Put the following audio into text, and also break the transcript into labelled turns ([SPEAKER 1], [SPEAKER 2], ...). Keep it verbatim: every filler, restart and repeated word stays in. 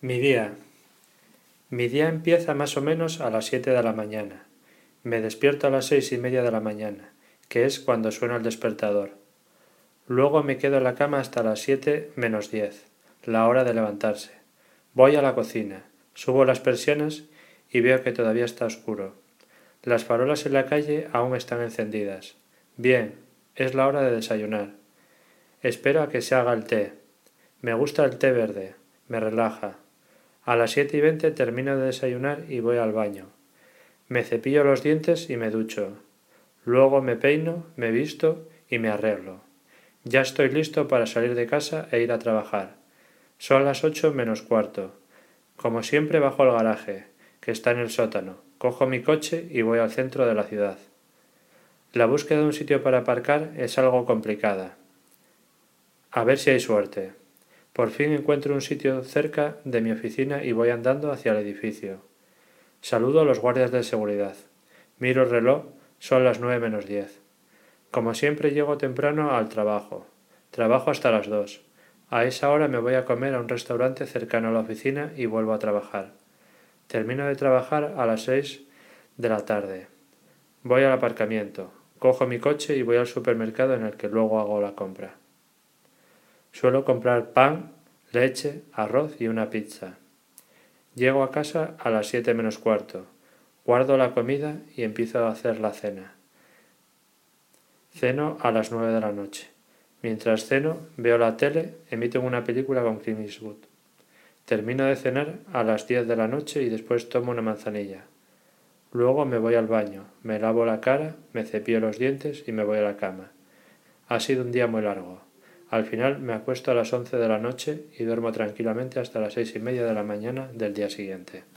[SPEAKER 1] Mi día. Mi día empieza más o menos a las siete de la mañana. Me despierto a las seis y media de la mañana, que es cuando suena el despertador. Luego me quedo en la cama hasta las siete menos diez, la hora de levantarse. Voy a la cocina, subo las persianas y veo que todavía está oscuro. Las farolas en la calle aún están encendidas. Bien, es la hora de desayunar. Espero a que se haga el té. Me gusta el té verde, me relaja. A las siete y veinte termino de desayunar y voy al baño. Me cepillo los dientes y me ducho. Luego me peino, me visto y me arreglo. Ya estoy listo para salir de casa e ir a trabajar. Son las ocho menos cuarto. Como siempre bajo al garaje, que está en el sótano. Cojo mi coche y voy al centro de la ciudad. La búsqueda de un sitio para aparcar es algo complicada. A ver si hay suerte. Por fin encuentro un sitio cerca de mi oficina y voy andando hacia el edificio. Saludo a los guardias de seguridad. Miro el reloj, son las nueve menos diez. Como siempre llego temprano al trabajo. Trabajo hasta las dos. A esa hora me voy a comer a un restaurante cercano a la oficina y vuelvo a trabajar. Termino de trabajar a las seis de la tarde. Voy al aparcamiento, cojo mi coche y voy al supermercado en el que luego hago la compra. Suelo comprar pan, leche, arroz y una pizza. Llego a casa a las siete menos cuarto. Guardo la comida y empiezo a hacer la cena. Ceno a las nueve de la noche. Mientras ceno, veo la tele, emiten una película con Clint Eastwood. Termino de cenar a las diez de la noche y después tomo una manzanilla. Luego me voy al baño, me lavo la cara, me cepillo los dientes y me voy a la cama. Ha sido un día muy largo. Al final me acuesto a las once de la noche y duermo tranquilamente hasta las seis y media de la mañana del día siguiente.